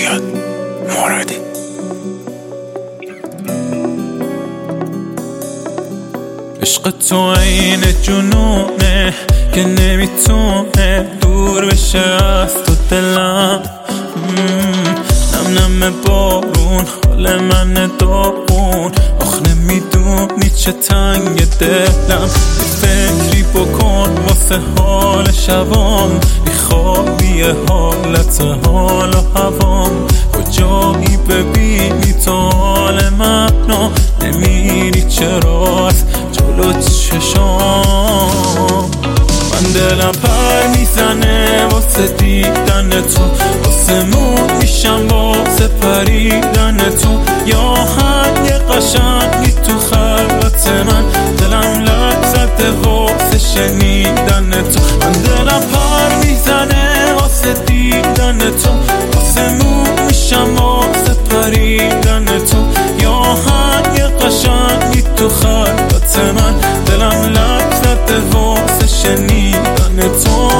میاد مرادی. عشق تو عین جنونه که نمیتونه دور بشه از تو دلم. نم نم بارون حال من داغون، آخ نمیدونی چه تنگ دلم. فکری بکن واسه حال شبام، میخوابی حالت حال و هوام. کجایی ببینی تو حال منو، نمیری چرا از جلو چشام. من دلم پر میزنه واسه دیدن تو، آسمون میشم واسه پریدن تو. یا آهنگ قشنگی تو خلوت من، دلم لرز زده واسه شنیدن تو. من دلم پر میزنه واسه دیدن تو، آسمون میشم واسه پریدن تو. یا آهنگ قشنگی تو خلوت من، دلم لرز زده واسه شنیدن تو.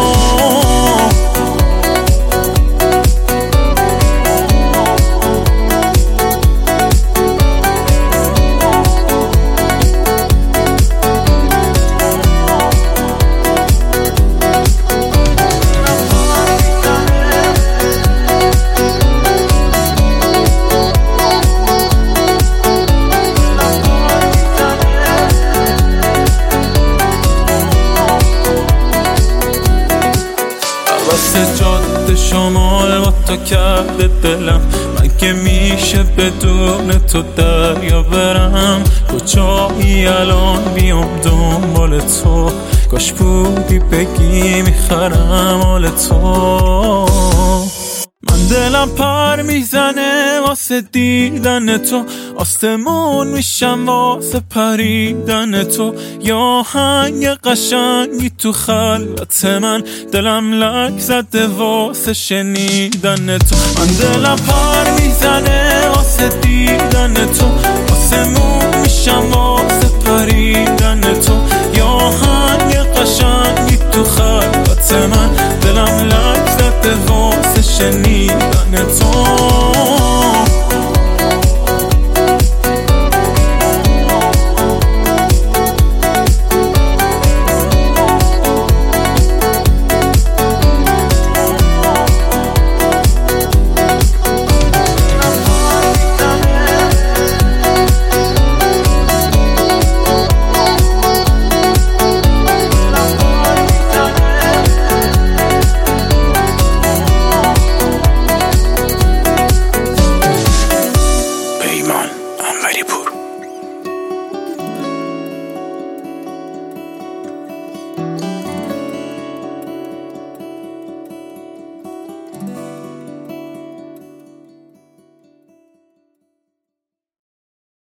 جاده شمال با تو کرده دلم، مگه میشه بدون تو دریا برم؟ کجایی الان بیام دنبال تو؟ کاش بودی بگی میخرم حال تو. من دلم پر میزنه واسه دیدن تو، آسمون میشم واسه پریدن تو. یا آهنگ قشنگی تو خلوت من، دلم لک زده واسه شنیدن تو. من دلم پر میزنه واسه دیدن تو، آسمون میشم واسه پریدن تو. یا آهنگ قشنگی تو خلوت من، دلم لک زده واسه شنیدن تو. پور.